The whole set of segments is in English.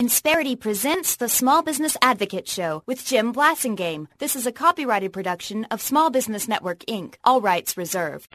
Insperity presents the Small Business Advocate Show with Jim Blasingame. This is a copyrighted production of Small Business Network, Inc. All rights reserved.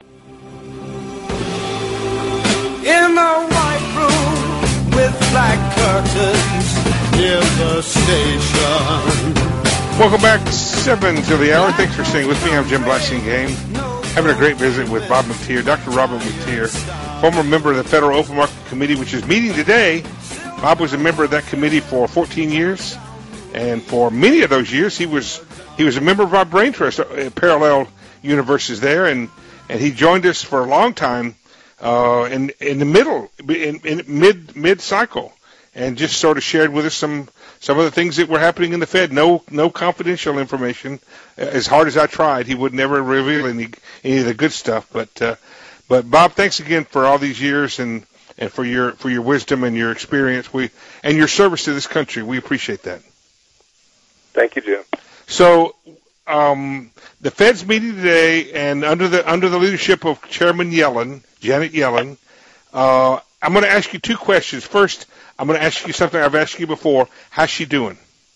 In a white room with black curtains near the station. Welcome back, 7 to the hour. Thanks for staying with me. I'm Jim Blasingame. Having a great visit with Bob McTeer, Dr. Robert McTeer, former member of the Federal Open Market Committee, which is meeting today. Bob was a member of that committee for 14 years, and for many of those years, he was a member of our Brain Trust parallel universes there, and he joined us for a long time in the middle, in mid cycle, and just sort of shared with us some of the things that were happening in the Fed. No confidential information. As hard as I tried, he would never reveal any of the good stuff. But Bob, thanks again for all these years and for your wisdom and your experience, and your service to this country. We appreciate that. Thank you, Jim. So, the Fed's meeting today, and under the leadership of Chairman Janet Yellen, I'm going to ask you two questions. First, I'm going to ask you something I've asked you before. How's she doing?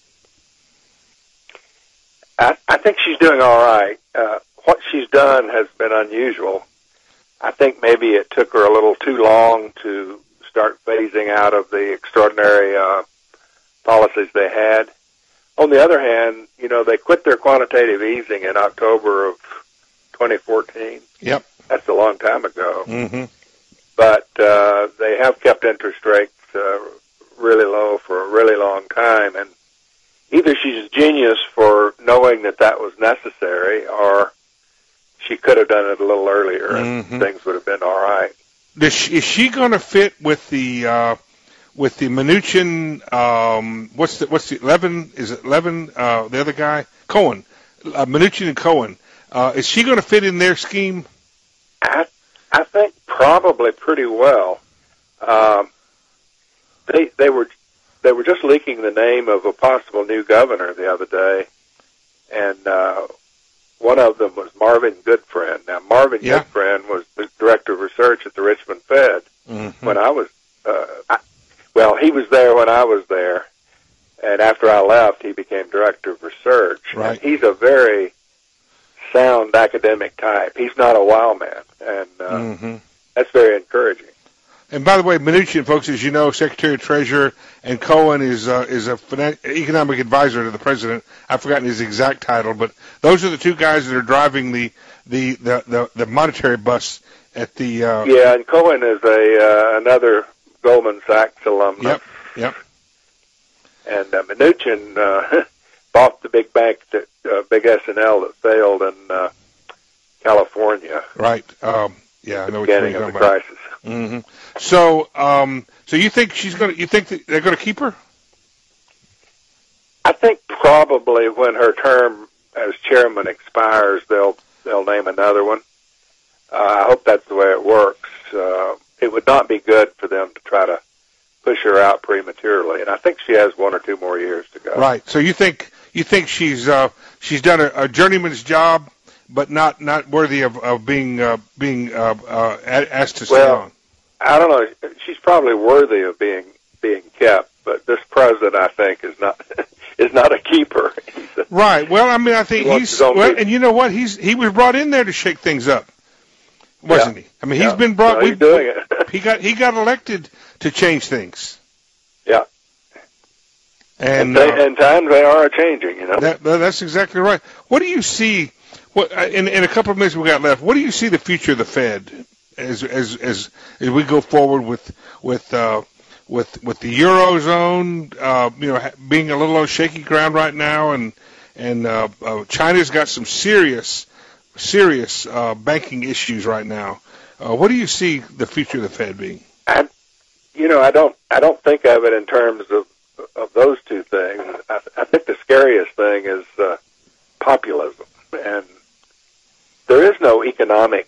I think she's doing all right. What she's done has been unusual. I think maybe it took her a little too long to start phasing out of the extraordinary policies they had. On the other hand, they quit their quantitative easing in October of 2014. Yep. That's a long time ago. Mm-hmm. But they have kept interest rates really low for a really long time. And either she's a genius for knowing that was necessary, or she could have done it a little earlier, and things would have been all right. Is she going to fit with the Mnuchin? What's the Levin? Is it Levin? The other guy, Cohen, Mnuchin and Cohen. Is she going to fit in their scheme? I think probably pretty well. They were just leaking the name of a possible new governor the other day, and one of them was Marvin Goodfriend. Now, Marvin Goodfriend was the director of research at the Richmond Fed when I was, he was there when I was there, and after I left, he became director of research. Right. And he's a very sound academic type. He's not a wild man, and that's very encouraging. And by the way, Mnuchin, folks, as you know, Secretary of Treasury, and Cohen is a economic advisor to the president. I've forgotten his exact title, but those are the two guys that are driving the monetary bus at the. And Cohen is another Goldman Sachs alumnus. Yep. And Mnuchin bought the big bank, big S&L that failed in California. Right. I know what you're talking about. Crisis. Mm-hmm. So you think you think that they're going to keep her? I think probably when her term as chairman expires, they'll name another one. I hope that's the way it works. It would not be good for them to try to push her out prematurely, and I think she has 1 or 2 more years to go. Right. So you think she's done a journeyman's job, but not worthy of being asked to stay on? I don't know. She's probably worthy of being kept, but this president, I think, is not a keeper. Right. Well, I mean, I think and you know what? He was brought in there to shake things up, wasn't he? I mean, he's been brought. He's doing it. He got elected to change things. Yeah. And times they are changing. That's exactly right. What do you see? In a couple of minutes we got left, what do you see the future of the Fed as we go forward with the Eurozone, being a little on shaky ground right now, and China's got some serious banking issues right now. What do you see the future of the Fed being? I don't think of it in terms of those two things. I think the scariest thing is populism, and there is no economic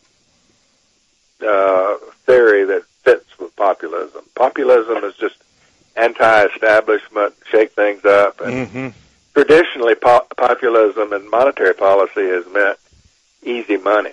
theory that fits with populism. Populism is just anti-establishment, shake things up, and traditionally populism and monetary policy has meant easy money.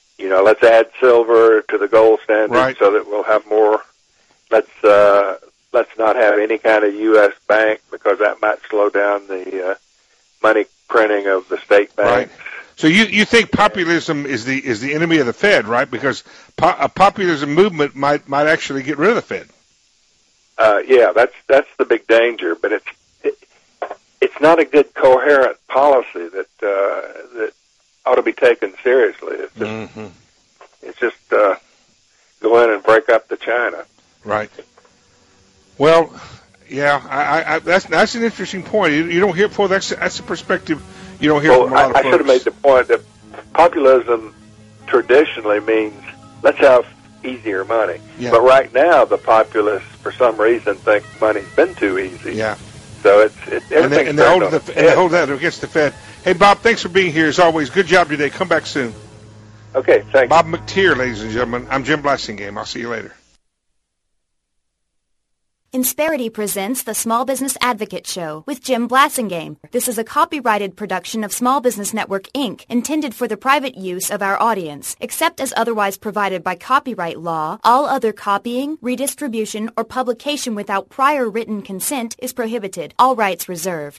Let's add silver to the gold standard so that we'll have more. Let's let's not have any kind of U.S. bank because that might slow down the money printing of the state banks. Right. So you think populism is the enemy of the Fed, right? Because a populism movement might actually get rid of the Fed. Yeah, that's the big danger. But it's not a good coherent policy that ought to be taken seriously. It's just go in and break up the China. Right. Well, yeah, that's an interesting point. You don't hear before. That's a perspective you don't hear from a lot of folks. I should have made the point that populism traditionally means let's have easier money. Yeah. But right now, the populists, for some reason, think money's been too easy. Yeah. So it's everything. And they hold that against the Fed. Hey, Bob, thanks for being here as always. Good job today. Come back soon. Okay, thanks. Bob McTeer, ladies and gentlemen. I'm Jim Blasingame. I'll see you later. Insperity presents the Small Business Advocate Show with Jim Blasingame. This is a copyrighted production of Small Business Network, Inc., intended for the private use of our audience. Except as otherwise provided by copyright law, all other copying, redistribution, or publication without prior written consent is prohibited. All rights reserved.